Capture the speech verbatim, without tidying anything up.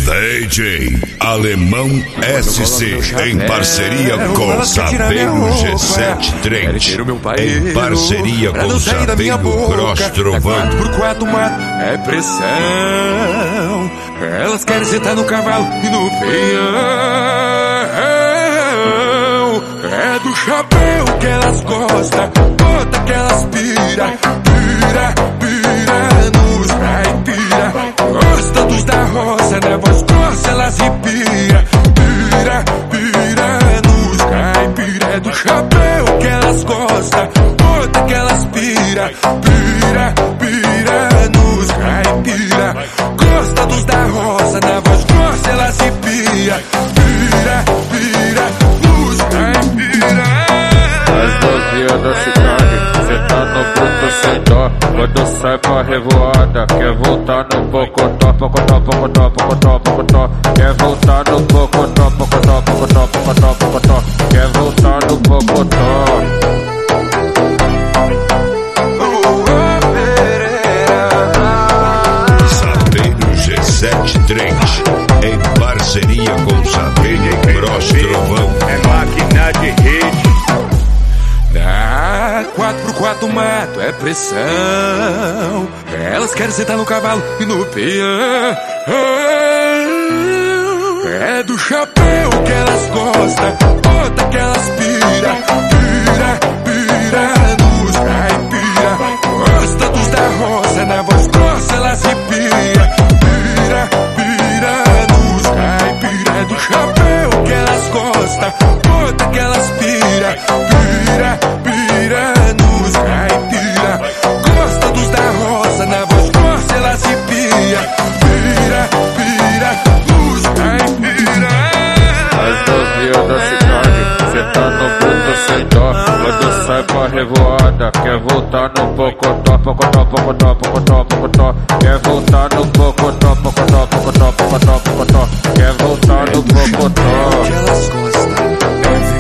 D J Alemão S C em parceria com Sabino G sete Trent, em parceria com Sabino Cross Trovão. Por quatro mato é pressão. Elas querem sentar no cavalo e no peão. É do chapéu que elas gostam, bota que elas pira, pira, pira nos caipira. Gosta dos da roça, né? Voz grossa, elas repira, pira, pira nos caipira. É do chapéu que elas gostam, bota que elas pira, pira, pira nos caipira. Gosta dos da roça, na voz grossa, elas repira, pira, pira nos caipira. As novinhas da cidade, cê tá no bruto sem dó. Quando sai pra revoada, quer voltar no pocotó, pocotó, pocotó, pocotó, pocotó. Quer voltar no pocotó, pocotó, pocotó, pocotó, pocotó. Quer voltar no pocotó. Sabino G sete Trent, em parceria com Sabino Cross Trovão. É máquina de hit. Na quatro por quatro mato é pressão. Elas querem sentar no cavalo e no peão. É do chapéu que elas gostam, bota que elas pira, pira, pira nos caipira. Gosta dos da roça, na voz grossa elas repira, pira, pira nos caipira. É do chapéu que elas gostam, bota que elas pira, pira, pira nos caipira. Gosta dos da roça, na voz grossa elas repira, pira, pira nos caipira. As novinhas da cidade, cê tá no bruto sem dó. Quando sai pra revoada, quer voltar no pocotó, pocotó, pocotó, pocotó, pocotó. Quer voltar no pocotó, pocotó, pocotó, pocotó, pocotó. Quer voltar no pocotó. Que elas gostam, é